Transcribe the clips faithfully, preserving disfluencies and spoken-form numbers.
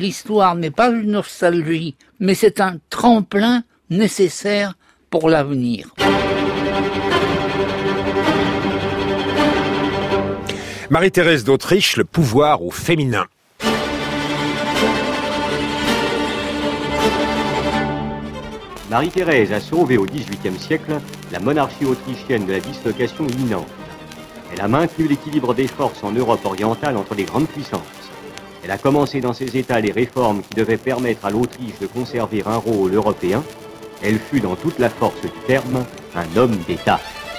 l'histoire n'est pas une nostalgie, mais c'est un tremplin nécessaire pour l'avenir. Marie-Thérèse d'Autriche, le pouvoir au féminin. Marie-Thérèse a sauvé au dix-huitième siècle la monarchie autrichienne de la dislocation imminente. Elle a maintenu l'équilibre des forces en Europe orientale entre les grandes puissances. Elle a commencé dans ces États les réformes qui devaient permettre à l'Autriche de conserver un rôle européen. Elle fut dans toute la force du terme un homme d'État.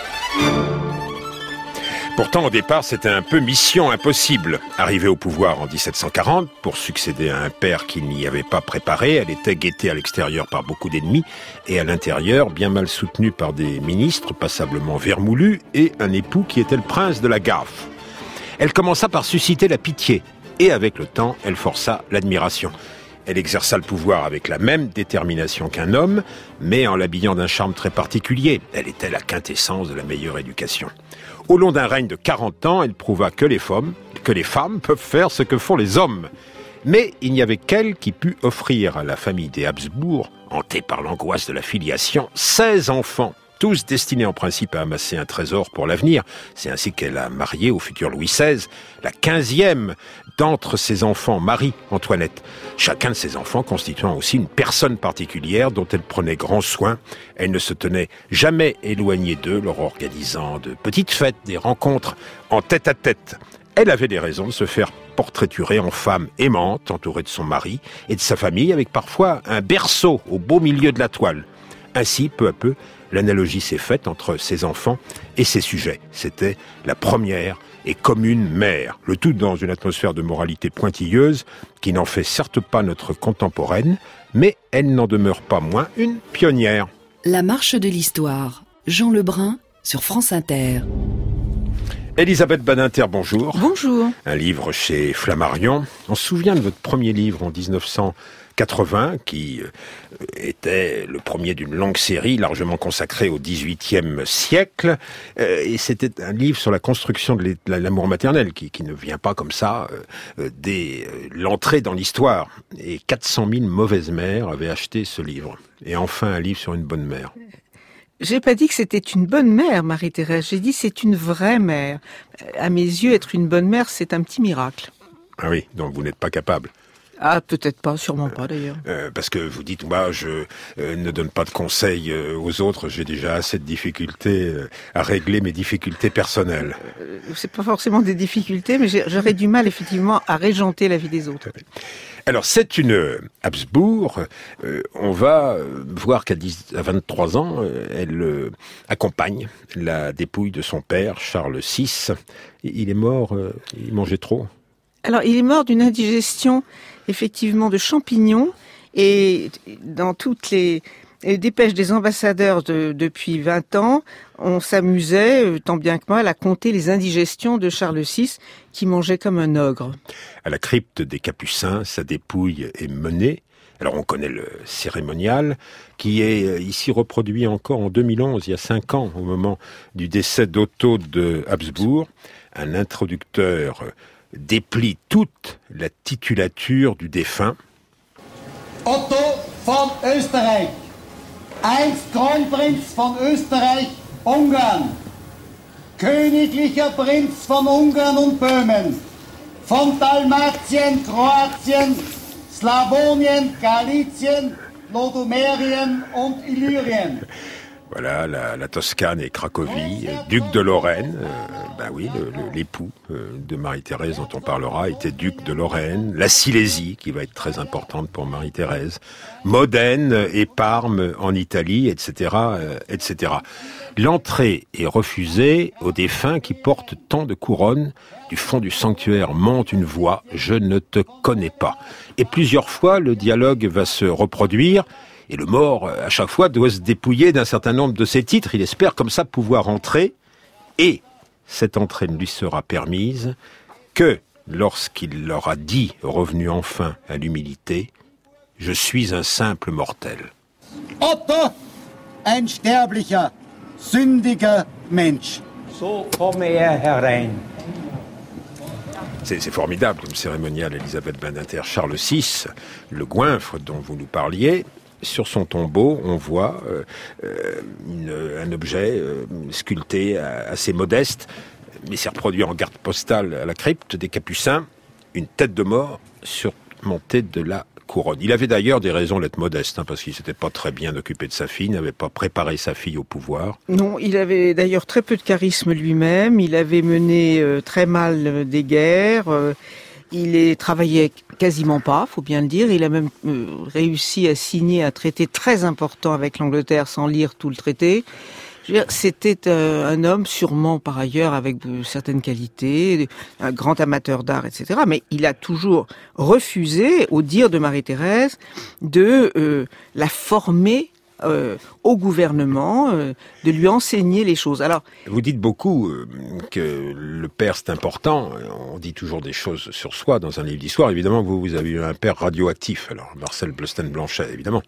Pourtant, au départ, c'était un peu mission impossible. Arrivée au pouvoir en dix-sept cent quarante, pour succéder à un père qui n'y avait pas préparé, elle était guettée à l'extérieur par beaucoup d'ennemis, et à l'intérieur, bien mal soutenue par des ministres passablement vermoulus, et un époux qui était le prince de la gaffe. Elle commença par susciter la pitié, et avec le temps, elle força l'admiration. Elle exerça le pouvoir avec la même détermination qu'un homme, mais en l'habillant d'un charme très particulier. Elle était la quintessence de la meilleure éducation. Au long d'un règne de quarante ans, elle prouva que les femmes, que les femmes peuvent faire ce que font les hommes. Mais il n'y avait qu'elle qui put offrir à la famille des Habsbourg, hantée par l'angoisse de la filiation, seize enfants, tous destinés en principe à amasser un trésor pour l'avenir. C'est ainsi qu'elle a marié au futur Louis seize, la quinzième d'entre ses enfants, Marie-Antoinette. Chacun de ses enfants constituant aussi une personne particulière dont elle prenait grand soin. Elle ne se tenait jamais éloignée d'eux, leur organisant de petites fêtes, des rencontres en tête-à-tête. Elle avait des raisons de se faire portraiturer en femme aimante, entourée de son mari et de sa famille, avec parfois un berceau au beau milieu de la toile. Ainsi, peu à peu, l'analogie s'est faite entre ses enfants et ses sujets. C'était la première et commune mère. Le tout dans une atmosphère de moralité pointilleuse qui n'en fait certes pas notre contemporaine, mais elle n'en demeure pas moins une pionnière. La marche de l'histoire. Jean Lebrun sur France Inter. Elisabeth Badinter, bonjour. Bonjour. Un livre chez Flammarion. On se souvient de votre premier livre en dix-neuf cent quatre-vingts, qui était le premier d'une longue série largement consacrée au dix-huitième siècle. Et c'était un livre sur la construction de l'amour maternel, qui, qui ne vient pas comme ça euh, dès l'entrée dans l'histoire. Et quatre cent mille mauvaises mères avaient acheté ce livre. Et enfin, un livre sur une bonne mère. J'ai pas dit que c'était une bonne mère, Marie-Thérèse. J'ai dit c'est une vraie mère. À mes yeux, être une bonne mère, c'est un petit miracle. Ah oui, donc vous n'êtes pas capable. Ah, peut-être pas, sûrement pas d'ailleurs. Euh, parce que vous dites, bah, je euh, ne donne pas de conseils euh, aux autres, j'ai déjà assez de difficultés euh, à régler mes difficultés personnelles. Euh, c'est pas forcément des difficultés, mais j'aurais du mal effectivement à régenter la vie des autres. Alors c'est une Habsbourg, euh, on va voir qu'à vingt-trois ans, euh, elle euh, accompagne la dépouille de son père, Charles six. Il est mort, euh, il mangeait trop. Alors il est mort d'une indigestion effectivement de champignons, et dans toutes les, les dépêches des ambassadeurs de, depuis vingt ans, on s'amusait, tant bien que mal, à compter les indigestions de Charles six, qui mangeait comme un ogre. À la crypte des Capucins, sa dépouille est menée. Alors on connaît le cérémonial, qui est ici reproduit encore en deux mille onze, il y a cinq ans, au moment du décès d'Otto de Habsbourg. Un introducteur déplie toute la titulature du défunt. Otto von Österreich, einst Kronprinz von Österreich-Ungarn, königlicher Prinz von Ungarn und Böhmen, von Dalmatien, Kroatien, Slawonien, Galizien, Lodomerien und Illyrien. Voilà, la, la Toscane et Cracovie, euh, duc de Lorraine, euh, ben oui, le, le, l'époux euh, de Marie-Thérèse dont on parlera était duc de Lorraine, la Silésie qui va être très importante pour Marie-Thérèse, Modène et Parme en Italie, et cetera, euh, et cetera. L'entrée est refusée aux défunts qui portent tant de couronnes. Du fond du sanctuaire monte une voix « Je ne te connais pas ». Et plusieurs fois, le dialogue va se reproduire. Et le mort, à chaque fois, doit se dépouiller d'un certain nombre de ses titres. Il espère comme ça pouvoir entrer. Et cette entrée ne lui sera permise que lorsqu'il leur a dit, revenu enfin à l'humilité, « Je suis un simple mortel ». Otto, ein sterblicher, sündiger Mensch. So komme er herein. C'est, c'est formidable comme cérémonial, Elisabeth Badinter. Charles six, le goinfre dont vous nous parliez, sur son tombeau, on voit euh, euh, une, un objet euh, sculpté assez modeste, mais c'est reproduit en garde postale à la crypte des Capucins, une tête de mort surmontée de la couronne. Il avait d'ailleurs des raisons d'être modeste, hein, parce qu'il s'était pas très bien occupé de sa fille, n'avait pas préparé sa fille au pouvoir. Non, il avait d'ailleurs très peu de charisme lui-même, il avait mené euh, très mal des guerres, euh, il est travaillait quasiment pas, faut bien le dire. Il a même euh, réussi à signer un traité très important avec l'Angleterre sans lire tout le traité. Je veux dire, c'était euh, un homme sûrement par ailleurs avec de certaines qualités, un grand amateur d'art, et cetera. Mais il a toujours refusé, au dire de Marie-Thérèse, de euh, la former Euh, au gouvernement, euh, de lui enseigner les choses. Alors, vous dites beaucoup euh, que le père c'est important. On dit toujours des choses sur soi dans un livre d'histoire. Évidemment, vous, vous avez eu un père radioactif. Alors, Marcel Bleustein-Blanchet, évidemment.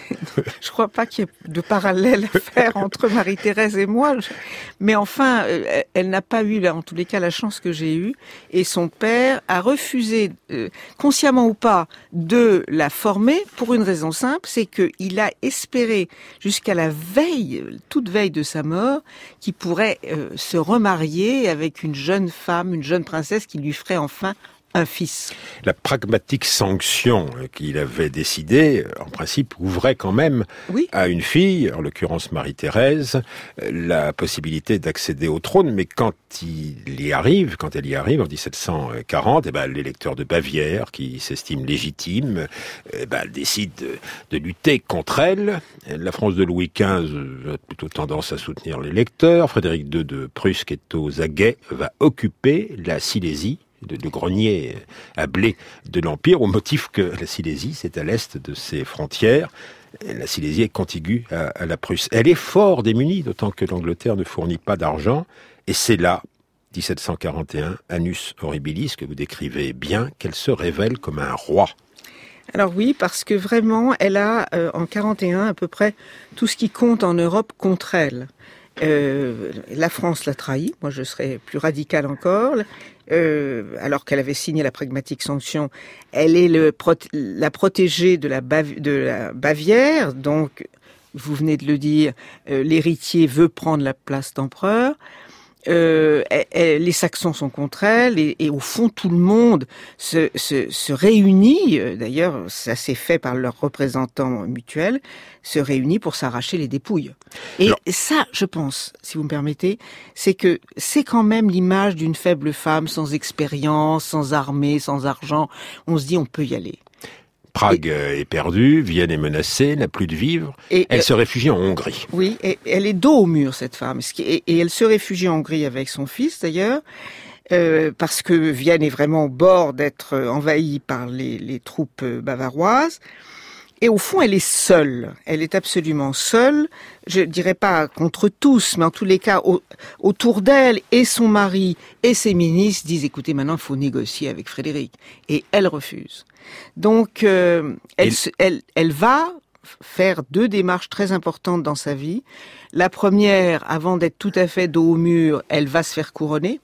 Je crois pas qu'il y ait de parallèle à faire entre Marie-Thérèse et moi. Mais enfin, euh, elle n'a pas eu, là, en tous les cas, la chance que j'ai eue. Et son père a refusé, euh, consciemment ou pas, de la former pour une raison simple, c'est qu'il a espéré jusqu'à la veille, toute veille de sa mort, qu'il pourrait euh, se remarier avec une jeune femme, une jeune princesse qui lui ferait enfin un fils. La pragmatique sanction qu'il avait décidée, en principe, ouvrait quand même oui. à une fille, en l'occurrence Marie-Thérèse, la possibilité d'accéder au trône. Mais quand il y arrive, quand elle y arrive en dix-sept cent quarante, eh ben, l'électeur de Bavière, qui s'estime légitime, eh ben, décide de, de lutter contre elle. La France de Louis quinze a plutôt tendance à soutenir l'électeur. Frédéric deux de Prusse, qui est aux aguets, va occuper la Silésie, de, de grenier à blé de l'Empire, au motif que la Silésie, c'est à l'est de ses frontières. La Silésie est contiguë à, à la Prusse. Elle est fort démunie, d'autant que l'Angleterre ne fournit pas d'argent. Et c'est là, dix-sept cent quarante et un, Annus Horribilis, que vous décrivez bien, qu'elle se révèle comme un roi. Alors oui, parce que vraiment, elle a, euh, en quarante et un, à peu près, tout ce qui compte en Europe contre elle. Euh, la France l'a trahi, moi je serais plus radicale encore, euh, alors qu'elle avait signé la pragmatique sanction. Elle est le, la protégée de la, Bav- de la Bavière, donc vous venez de le dire, euh, l'héritier veut prendre la place d'empereur. Euh, elle, elle, les Saxons sont contre elle et, et au fond tout le monde se, se, se réunit, d'ailleurs ça s'est fait par leurs représentants mutuels, se réunit pour s'arracher les dépouilles. Et Alors, ça, je pense, si vous me permettez, c'est que c'est quand même l'image d'une faible femme sans expérience, sans armée, sans argent. On se dit on peut y aller. Prague et, est perdue, Vienne est menacée, n'a plus de vivres. Et, elle euh, se réfugie en Hongrie. Oui, et elle est dos au mur, cette femme. Et, et elle se réfugie en Hongrie avec son fils, d'ailleurs, euh, parce que Vienne est vraiment au bord d'être envahie par les, les troupes bavaroises. Et au fond, elle est seule. Elle est absolument seule. Je dirais pas contre tous, mais en tous les cas, au, autour d'elle, et son mari et ses ministres disent, écoutez, maintenant, il faut négocier avec Frédéric. Et elle refuse. Donc, euh, elle, Et... elle, elle va faire deux démarches très importantes dans sa vie. La première, avant d'être tout à fait dos au mur, elle va se faire couronner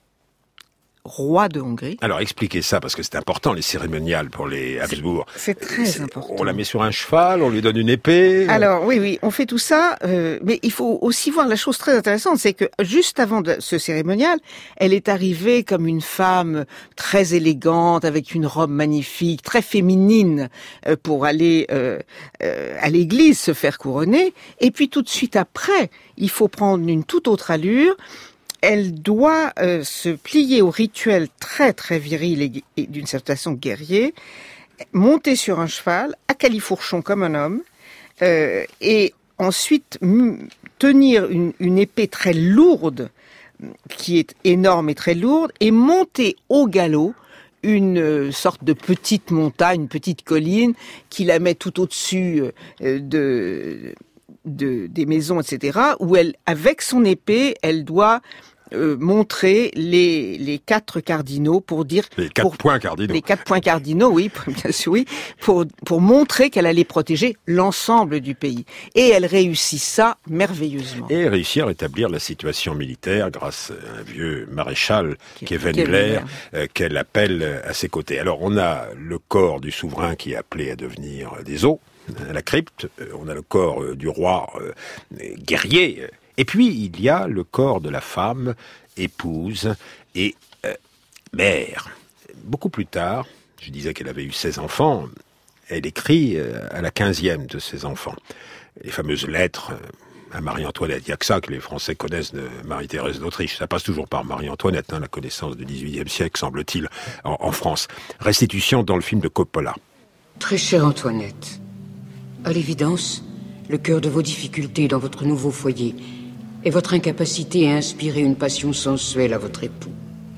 roi de Hongrie. Alors expliquez ça, parce que c'est important, les cérémoniales pour les Habsbourg. C'est, c'est très c'est, important. On la met sur un cheval, on lui donne une épée. Alors oui, oui, on fait tout ça, euh, mais il faut aussi voir la chose très intéressante, c'est que juste avant de, ce cérémonial, elle est arrivée comme une femme très élégante, avec une robe magnifique, très féminine, euh, pour aller euh, euh, à l'église se faire couronner, et puis tout de suite après, il faut prendre une toute autre allure. Elle doit euh, se plier au rituel très très viril et, et d'une certaine façon guerrier, monter sur un cheval, à califourchon comme un homme, euh, et ensuite m- tenir une, une épée très lourde, qui est énorme et très lourde, et monter au galop une sorte de petite montagne, une petite colline, qui la met tout au-dessus euh, de... De, des maisons, et cetera, où elle, avec son épée, elle doit euh, montrer les, les quatre cardinaux pour dire... Les quatre pour, points cardinaux. Les quatre points cardinaux, oui, bien sûr, oui, pour, pour montrer qu'elle allait protéger l'ensemble du pays. Et elle réussit ça merveilleusement. Et réussir à rétablir la situation militaire grâce à un vieux maréchal qui est Wendler, euh, qu'elle appelle à ses côtés. Alors on a le corps du souverain qui est appelé à devenir des os, à la crypte, on a le corps du roi euh, guerrier, et puis il y a le corps de la femme, épouse et euh, mère. Beaucoup plus tard, je disais qu'elle avait eu seize enfants, elle écrit euh, à la quinzième de ses enfants. Les fameuses lettres euh, à Marie-Antoinette. Il n'y a que ça que les Français connaissent de Marie-Thérèse d'Autriche. Ça passe toujours par Marie-Antoinette, hein, la connaissance du dix-huitième siècle, semble-t-il, en, en France. Restitution dans le film de Coppola. Très chère Antoinette, à l'évidence, le cœur de vos difficultés dans votre nouveau foyer est votre incapacité à inspirer une passion sensuelle à votre époux.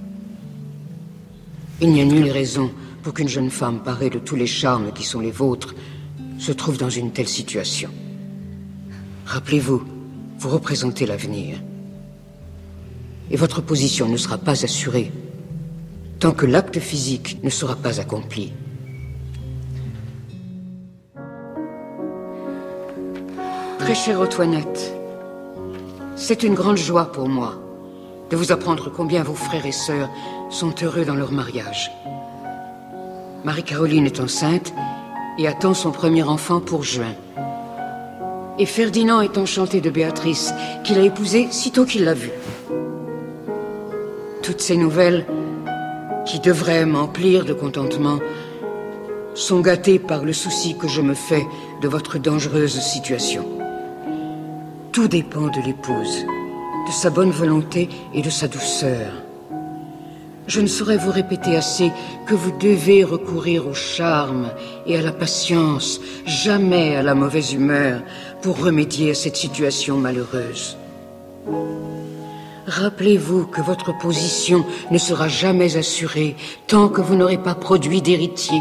Il n'y a nulle raison pour qu'une jeune femme parée de tous les charmes qui sont les vôtres se trouve dans une telle situation. Rappelez-vous, vous représentez l'avenir. Et votre position ne sera pas assurée tant que l'acte physique ne sera pas accompli. Très chère Antoinette, c'est une grande joie pour moi de vous apprendre combien vos frères et sœurs sont heureux dans leur mariage. Marie-Caroline est enceinte et attend son premier enfant pour juin. Et Ferdinand est enchanté de Béatrice, qu'il a épousée sitôt qu'il l'a vue. Toutes ces nouvelles, qui devraient m'emplir de contentement, sont gâtées par le souci que je me fais de votre dangereuse situation. Tout dépend de l'épouse, de sa bonne volonté et de sa douceur. Je ne saurais vous répéter assez que vous devez recourir au charme et à la patience, jamais à la mauvaise humeur, pour remédier à cette situation malheureuse. Rappelez-vous que votre position ne sera jamais assurée tant que vous n'aurez pas produit d'héritier.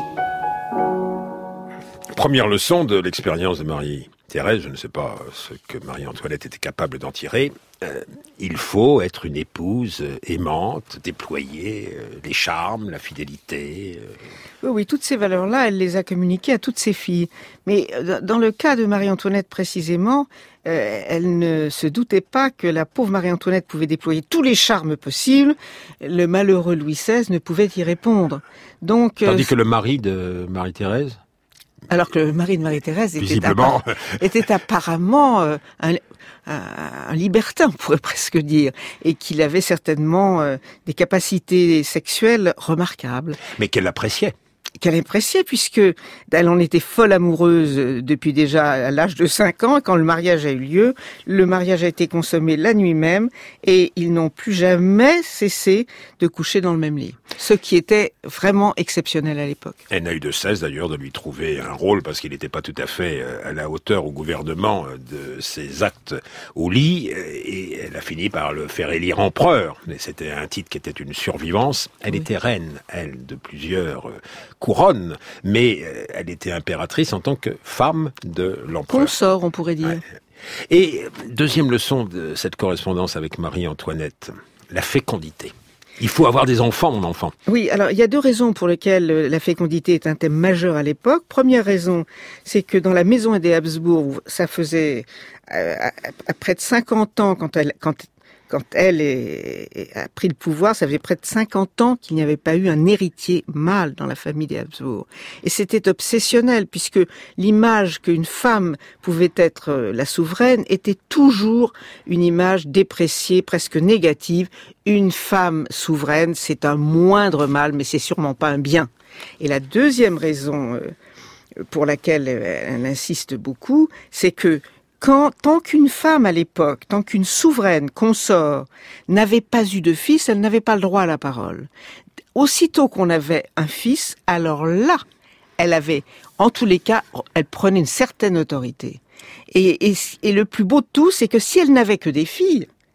Première leçon de l'expérience de Marie-Thérèse, je ne sais pas ce que Marie-Antoinette était capable d'en tirer. Euh, il faut être une épouse aimante, déployer euh, les charmes, la fidélité. Euh... Oui, oui, toutes ces valeurs-là, elle les a communiquées à toutes ses filles. Mais dans le cas de Marie-Antoinette précisément, euh, elle ne se doutait pas que la pauvre Marie-Antoinette pouvait déployer tous les charmes possibles. Le malheureux Louis seize ne pouvait y répondre. Donc, Tandis euh, que le mari de Marie-Thérèse, alors que le mari de Marie-Thérèse était, visiblement, appa- était apparemment euh, un, un, un libertin, on pourrait presque dire, et qu'il avait certainement euh, des capacités sexuelles remarquables. mais qu'elle appréciait. Qu'elle appréciait, puisque elle en était folle amoureuse depuis déjà à l'âge de cinq ans, et quand le mariage a eu lieu, le mariage a été consommé la nuit même, et ils n'ont plus jamais cessé de coucher dans le même lit. Ce qui était vraiment exceptionnel à l'époque. Elle n'a eu de cesse d'ailleurs de lui trouver un rôle parce qu'il n'était pas tout à fait à la hauteur au gouvernement de ses actes au lit, et elle a fini par le faire élire empereur. Mais c'était un titre qui était une survivance. Elle oui. était reine, elle, de plusieurs couronnes, mais elle était impératrice en tant que femme de l'empereur. Consort, on pourrait dire. Ouais. Et deuxième leçon de cette correspondance avec Marie-Antoinette, la fécondité. Il faut avoir des enfants, mon enfant. Oui, alors il y a deux raisons pour lesquelles la fécondité est un thème majeur à l'époque. Première raison, c'est que dans la maison des Habsbourg, ça faisait euh, à, à près de cinquante ans, quand elle, quand, quand elle est, est, a pris le pouvoir, ça faisait près de cinquante ans qu'il n'y avait pas eu un héritier mâle dans la famille des Habsbourg. Et c'était obsessionnel, puisque l'image qu'une femme pouvait être la souveraine était toujours une image dépréciée, presque négative. Une femme souveraine, c'est un moindre mal, mais c'est sûrement pas un bien. Et la deuxième raison pour laquelle elle insiste beaucoup, c'est que quand, tant qu'une femme à l'époque, tant qu'une souveraine consort n'avait pas eu de fils, elle n'avait pas le droit à la parole. Aussitôt qu'on avait un fils, alors là, elle avait, en tous les cas, elle prenait une certaine autorité. Et, et, et le plus beau de tout, c'est que si elle n'avait que des filles,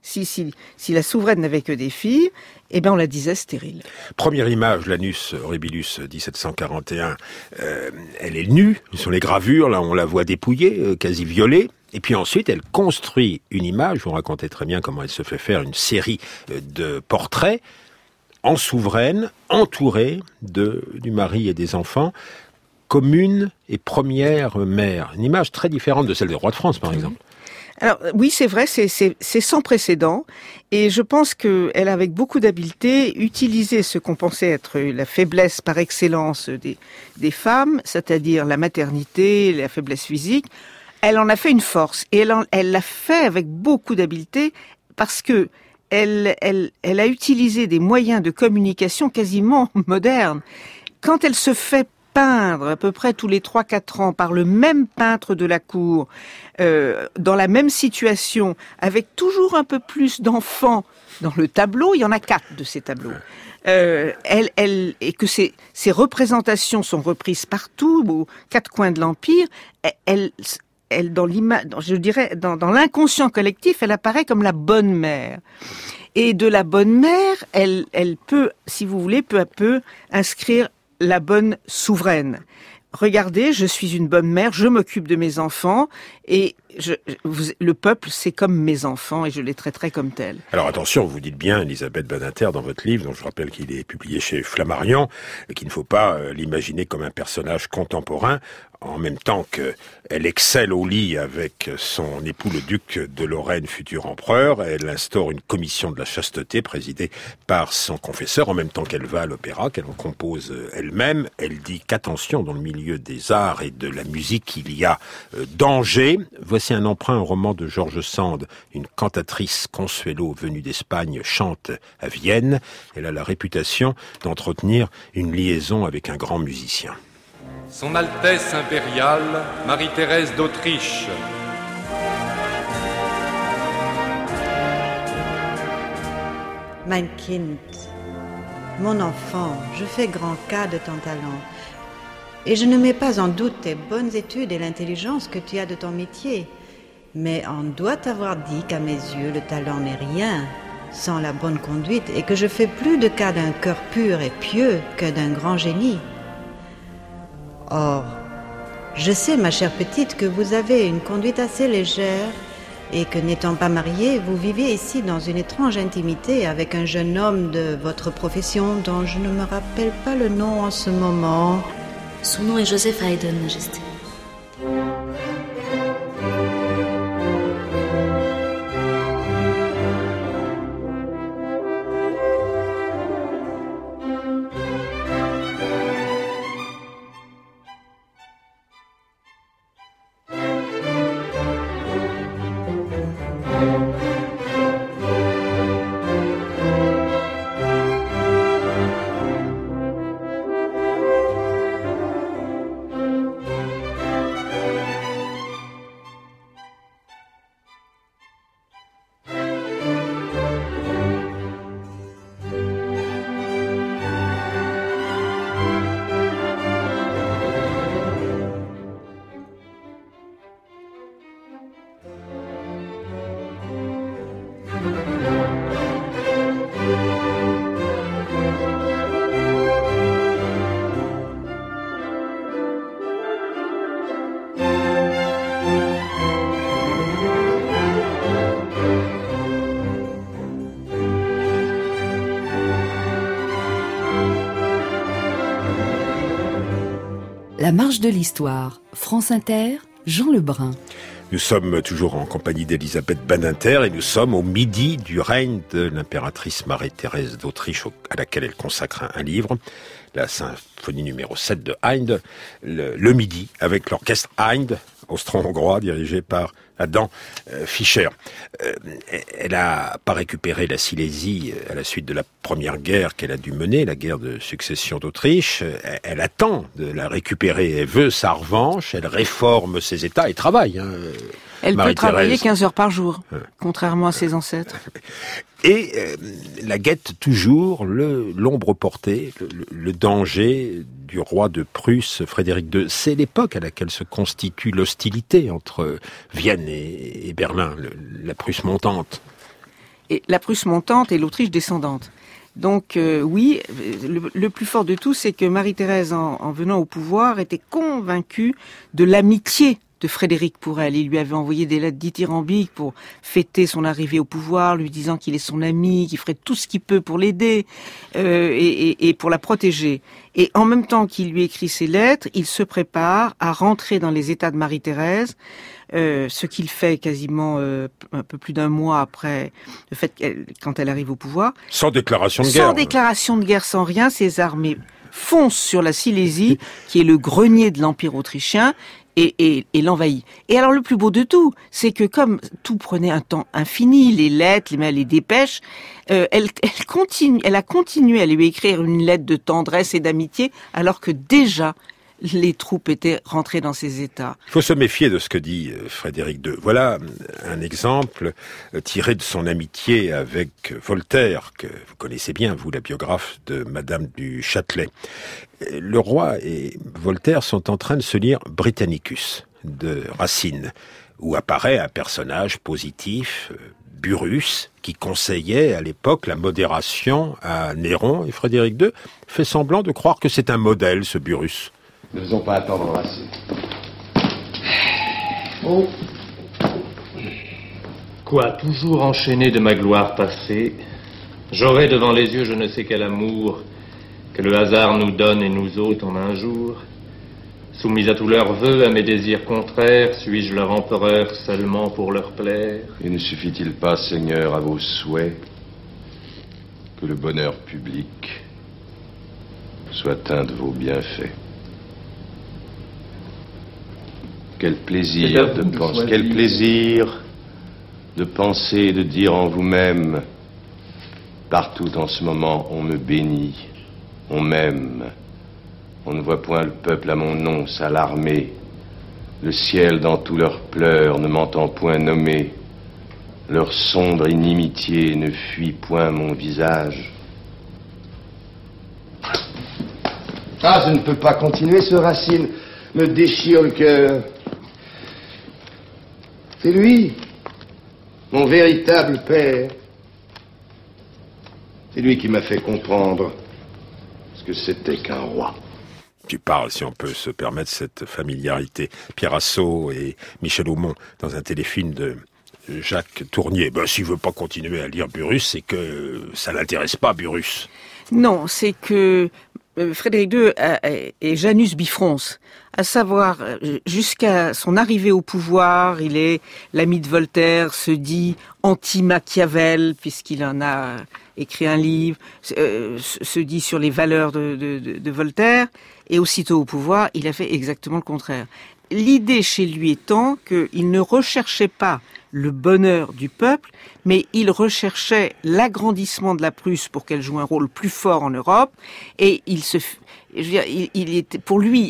si, si, si la souveraine n'avait que des filles, eh ben on la disait stérile. Première image, l'Anus horribilus dix-sept cent quarante et un, euh, elle est nue, sur les gravures, là on la voit dépouillée, euh, quasi violée. Et puis ensuite, elle construit une image, vous racontez très bien comment elle se fait faire une série de portraits, en souveraine, entourée de, du mari et des enfants, comme une et première mère. Une image très différente de celle des rois de France, par exemple. Alors oui, c'est vrai, c'est, c'est, c'est sans précédent, et je pense qu'elle a, avec beaucoup d'habileté, utilisé ce qu'on pensait être la faiblesse par excellence des, des femmes, c'est-à-dire la maternité, la faiblesse physique. Elle en a fait une force, et elle, en, elle l'a fait avec beaucoup d'habileté, parce que elle, elle, elle a utilisé des moyens de communication quasiment modernes. Quand elle se fait peindre à peu près tous les trois quatre ans par le même peintre de la cour, euh, dans la même situation, avec toujours un peu plus d'enfants dans le tableau, il y en a quatre de ces tableaux. Euh, elle, elle, et que ces, ces représentations sont reprises partout, aux quatre coins de l'Empire, elle, elle dans l'image, je dirais, dans, dans l'inconscient collectif, elle apparaît comme la bonne mère. Et de la bonne mère, elle, elle peut, si vous voulez, peu à peu inscrire la bonne souveraine. Regardez, je suis une bonne mère, je m'occupe de mes enfants, et je, vous, le peuple, c'est comme mes enfants, et je les traiterai comme tels. Alors attention, vous dites bien, Elisabeth Badinter, dans votre livre, dont je rappelle qu'il est publié chez Flammarion, qu'il ne faut pas euh, l'imaginer comme un personnage contemporain, en même temps qu'elle excelle au lit avec son époux le duc de Lorraine, futur empereur. Elle instaure une commission de la chasteté présidée par son confesseur, en même temps qu'elle va à l'opéra, qu'elle en compose elle-même. Elle dit qu'attention, dans le milieu des arts et de la musique, il y a euh, danger. Voici un emprunt au roman de George Sand. Une cantatrice Consuelo venue d'Espagne chante à Vienne. Elle a la réputation d'entretenir une liaison avec un grand musicien. Son Altesse impériale, Marie-Thérèse d'Autriche. Mein Kind, mon enfant, je fais grand cas de ton talent. Et je ne mets pas en doute tes bonnes études et l'intelligence que tu as de ton métier. Mais on doit t'avoir dit qu'à mes yeux, le talent n'est rien sans la bonne conduite et que je fais plus de cas d'un cœur pur et pieux que d'un grand génie. Or, je sais, ma chère petite, que vous avez une conduite assez légère et que, n'étant pas mariée, vous vivez ici dans une étrange intimité avec un jeune homme de votre profession dont je ne me rappelle pas le nom en ce moment. Son nom est Joseph Haydn, Majesté. La marche de l'histoire, France Inter, Jean Lebrun. Nous sommes toujours en compagnie d'Elisabeth Badinter et nous sommes au midi du règne de l'impératrice Marie-Thérèse d'Autriche à laquelle elle consacre un livre, la symphonie numéro sept de Haydn, le, le midi, avec l'orchestre Haydn, austro-hongrois, dirigé par Adam euh, Fischer. Euh, elle a pas récupéré la Silésie à la suite de la première guerre qu'elle a dû mener, la guerre de succession d'Autriche. Elle, elle attend de la récupérer, elle veut sa revanche, elle réforme ses États et travaille. Hein, elle peut travailler quinze heures par jour, ouais. Contrairement à ses ancêtres. Et euh, la guette toujours le, l'ombre portée, le, le danger du roi de Prusse, Frédéric deux. C'est l'époque à laquelle se constitue l'hostilité entre Vienne et, et Berlin, le, la Prusse montante. et la Prusse montante et l'Autriche descendante. Donc euh, oui, le, le plus fort de tout, c'est que Marie-Thérèse, en, en venant au pouvoir, était convaincue de l'amitié de Frédéric pour elle. Il lui avait envoyé des lettres dithyrambiques pour fêter son arrivée au pouvoir, lui disant qu'il est son ami, qu'il ferait tout ce qu'il peut pour l'aider euh, et, et, et pour la protéger. Et en même temps qu'il lui écrit ces lettres, il se prépare à rentrer dans les états de Marie-Thérèse, euh, ce qu'il fait quasiment euh, un peu plus d'un mois après le fait qu'elle, quand elle arrive au pouvoir. Sans déclaration de guerre. Sans déclaration de guerre, sans rien, ses armées foncent sur la Silésie, qui est le grenier de l'Empire autrichien, Et, et, et l'envahit. Et alors le plus beau de tout, c'est que comme tout prenait un temps infini, les lettres, les mails, les dépêches, euh, elle, elle continue, elle a continué à lui écrire une lettre de tendresse et d'amitié, alors que déjà les troupes étaient rentrées dans ces états. Il faut se méfier de ce que dit Frédéric deux. Voilà un exemple tiré de son amitié avec Voltaire, que vous connaissez bien, vous, la biographe de Madame du Châtelet. Le roi et Voltaire sont en train de se lire Britannicus de Racine, où apparaît un personnage positif, Burrus, qui conseillait à l'époque la modération à Néron, et Frédéric deux fait semblant de croire que c'est un modèle, ce Burrus. Ne faisons pas attendre assez. Oh. Quoi, toujours enchaîné de ma gloire passée, j'aurai devant les yeux je ne sais quel amour que le hasard nous donne et nous ôte en un jour. Soumis à tous leurs vœux, à mes désirs contraires, suis-je leur empereur seulement pour leur plaire? Et ne suffit-il pas, Seigneur, à vos souhaits, que le bonheur public soit un de vos bienfaits? Quel plaisir de penser, quel plaisir de penser et de dire en vous-même, partout en ce moment on me bénit, on m'aime, on ne voit point le peuple à mon nom s'alarmer, le ciel dans tous leurs pleurs ne m'entend point nommer, leur sombre inimitié ne fuit point mon visage. Ah, je ne peux pas continuer, ce Racine me déchire le cœur. C'est lui, mon véritable père. C'est lui qui m'a fait comprendre ce que c'était qu'un roi. Tu parles, si on peut se permettre cette familiarité. Pierre Assot et Michel Aumont, dans un téléfilm de Jacques Tournier. Ben, s'il veut pas continuer à lire Burrus, c'est que ça l'intéresse pas, Burrus. Non, c'est que Frédéric deux est Janus bifrons, à savoir, jusqu'à son arrivée au pouvoir, il est l'ami de Voltaire, se dit anti-Machiavel, puisqu'il en a écrit un livre, euh, se dit sur les valeurs de, de, de, de Voltaire, et aussitôt au pouvoir, il a fait exactement le contraire. L'idée chez lui étant qu'il ne recherchait pas le bonheur du peuple, mais il recherchait l'agrandissement de la Prusse pour qu'elle joue un rôle plus fort en Europe, et il se, je veux dire, il, il était, pour lui,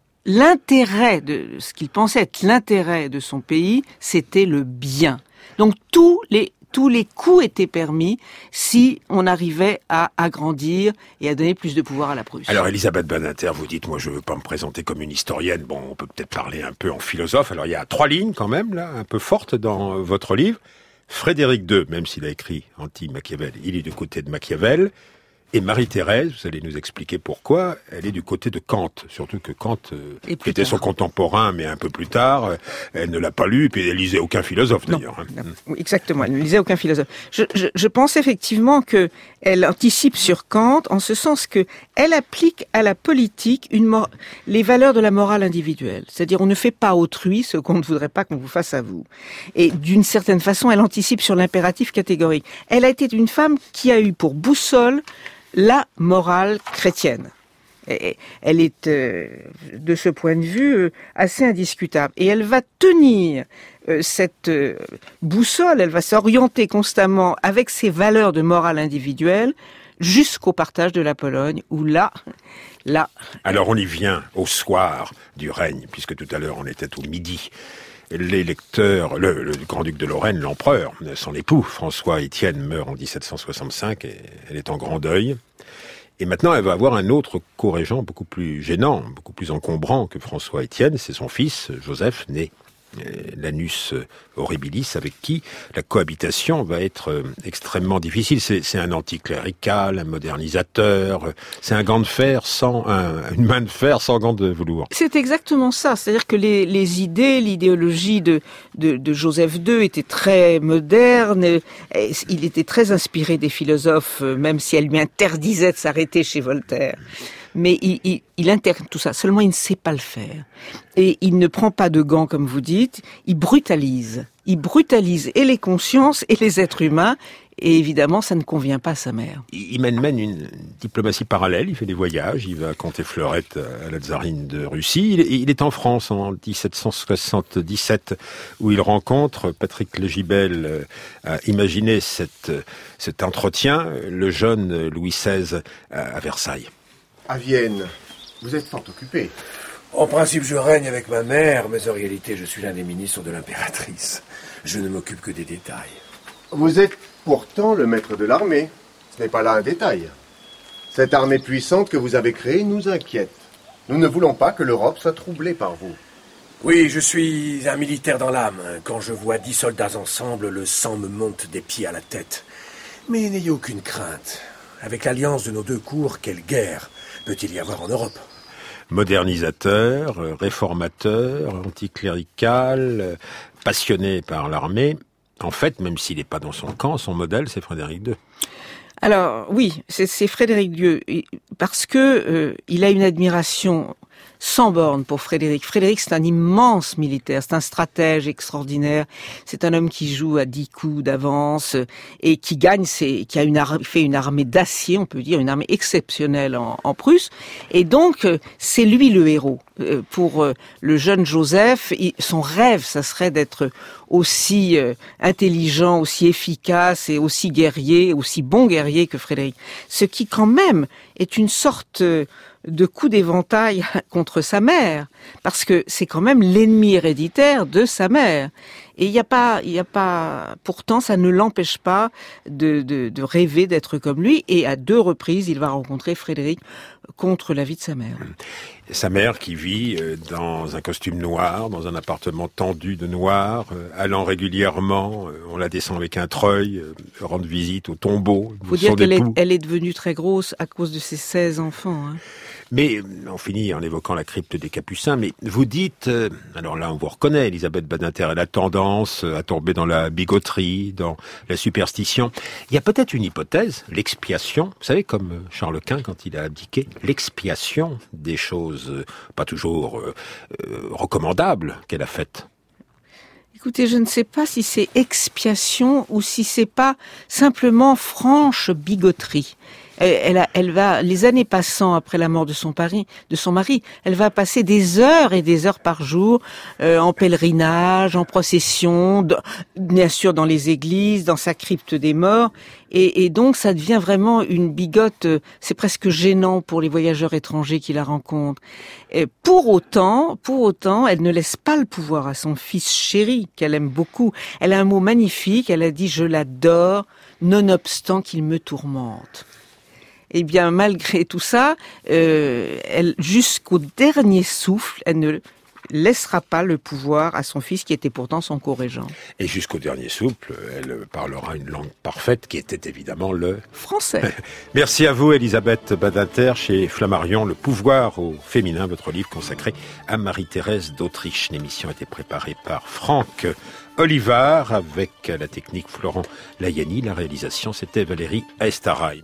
l'intérêt de ce qu'il pensait être l'intérêt de son pays, c'était le bien. Donc tous les tous les coups étaient permis si on arrivait à agrandir et à donner plus de pouvoir à la Prusse. Alors Elisabeth Badinter, vous dites, moi je veux pas me présenter comme une historienne, bon on peut peut-être parler un peu en philosophe, alors il y a trois lignes quand même là, un peu fortes dans votre livre. Frédéric deux, même s'il a écrit anti-Machiavel, il est du côté de Machiavel. Et Marie-Thérèse, vous allez nous expliquer pourquoi, elle est du côté de Kant. Surtout que Kant, euh, qui était son contemporain, mais un peu plus tard, euh, elle ne l'a pas lu, et puis elle lisait aucun philosophe d'ailleurs. Non, non. Oui, exactement, elle ne lisait aucun philosophe. Je, je, je pense effectivement que elle anticipe sur Kant, en ce sens que elle applique à la politique une mor- les valeurs de la morale individuelle. C'est-à-dire, on ne fait pas autrui ce qu'on ne voudrait pas qu'on vous fasse à vous. Et d'une certaine façon, elle anticipe sur l'impératif catégorique. Elle a été une femme qui a eu pour boussole la morale chrétienne. Et elle est, euh, de ce point de vue, euh, assez indiscutable. Et elle va tenir euh, cette euh, boussole, elle va s'orienter constamment avec ses valeurs de morale individuelle jusqu'au partage de la Pologne, où là, là... Alors on y vient au soir du règne, puisque tout à l'heure on était au midi. L'électeur, le, le grand-duc de Lorraine, l'empereur, son époux, François-Étienne, meurt en dix-sept cent soixante-cinq et elle est en grand deuil. Et maintenant, elle va avoir un autre co-régent beaucoup plus gênant, beaucoup plus encombrant que François-Étienne, c'est son fils, Joseph, né l'anus horribilis, avec qui la cohabitation va être extrêmement difficile. C'est, c'est un anticlérical, un modernisateur, c'est un gant de fer sans un, une main de fer sans gant de velours. C'est exactement ça, c'est-à-dire que les, les idées, l'idéologie de, de, de Joseph deux était très moderne, il était très inspiré des philosophes, même si elle lui interdisait de s'arrêter chez Voltaire. Mais il, il, il intègre tout ça, seulement il ne sait pas le faire. Et il ne prend pas de gants, comme vous dites, il brutalise. Il brutalise et les consciences et les êtres humains, et évidemment, ça ne convient pas à sa mère. Il mène, mène une diplomatie parallèle, il fait des voyages, il va compter fleurette à la tsarine de Russie. Il, il est en France en dix-sept cent soixante-dix-sept, où il rencontre, Patrick Legibel a imaginé cette, cet entretien, le jeune Louis seize à Versailles. À Vienne, vous êtes fort occupé. En principe, je règne avec ma mère, mais en réalité, je suis l'un des ministres de l'impératrice. Je ne m'occupe que des détails. Vous êtes pourtant le maître de l'armée. Ce n'est pas là un détail. Cette armée puissante que vous avez créée nous inquiète. Nous ne voulons pas que l'Europe soit troublée par vous. Oui, je suis un militaire dans l'âme. Quand je vois dix soldats ensemble, le sang me monte des pieds à la tête. Mais n'ayez aucune crainte. Avec l'alliance de nos deux cours, quelle guerre peut-il y avoir en Europe ? Modernisateur, réformateur, anticlérical, passionné par l'armée. En fait, même s'il n'est pas dans son camp, son modèle, c'est Frédéric deux. Alors, oui, c'est, c'est Frédéric deux, parce que euh, il a une admiration sans borne pour Frédéric. Frédéric, c'est un immense militaire, c'est un stratège extraordinaire. C'est un homme qui joue à dix coups d'avance et qui gagne, c'est, qui a une ar- fait une armée d'acier, on peut dire, une armée exceptionnelle en, en Prusse. Et donc, c'est lui le héros. Pour le jeune Joseph, son rêve, ça serait d'être aussi intelligent, aussi efficace et aussi guerrier, aussi bon guerrier que Frédéric. Ce qui, quand même, est une sorte de coup d'éventail contre sa mère, parce que c'est quand même l'ennemi héréditaire de sa mère. Et il n'y a pas, il y a pas, pourtant, ça ne l'empêche pas de, de, de rêver d'être comme lui. Et à deux reprises, il va rencontrer Frédéric contre l'avis de sa mère. Sa mère qui vit dans un costume noir, dans un appartement tendu de noir, allant régulièrement, on la descend avec un treuil, rendre visite au tombeau. Il faut dire qu'elle est, elle est devenue très grosse à cause de ses seize enfants. Hein. Mais on finit en évoquant la crypte des Capucins, mais vous dites, euh, alors là on vous reconnaît, Elisabeth Badinter, elle a tendance à tomber dans la bigoterie, dans la superstition. Il y a peut-être une hypothèse, l'expiation, vous savez, comme Charles Quint quand il a abdiqué, l'expiation des choses euh, pas toujours euh, euh, recommandables qu'elle a faites. Écoutez, je ne sais pas si c'est expiation ou si c'est pas simplement franche bigoterie. Elle, a, elle va, les années passant après la mort de son mari, de son mari, elle va passer des heures et des heures par jour euh, en pèlerinage, en procession, de, bien sûr dans les églises, dans sa crypte des morts, et, et donc ça devient vraiment une bigote. C'est presque gênant pour les voyageurs étrangers qui la rencontrent. Et pour autant, pour autant, elle ne laisse pas le pouvoir à son fils chéri qu'elle aime beaucoup. Elle a un mot magnifique. Elle a dit :« Je l'adore, nonobstant qu'il me tourmente. » Eh bien, malgré tout ça, euh, elle, jusqu'au dernier souffle, elle ne laissera pas le pouvoir à son fils qui était pourtant son co-régent. Et jusqu'au dernier souffle, elle parlera une langue parfaite qui était évidemment le français. Merci à vous, Elisabeth Badinter, chez Flammarion, Le pouvoir au féminin, votre livre consacré à Marie-Thérèse d'Autriche. L'émission a été préparée par Franck Olivard avec la technique Florent Layani. La réalisation, c'était Valérie Estaraï.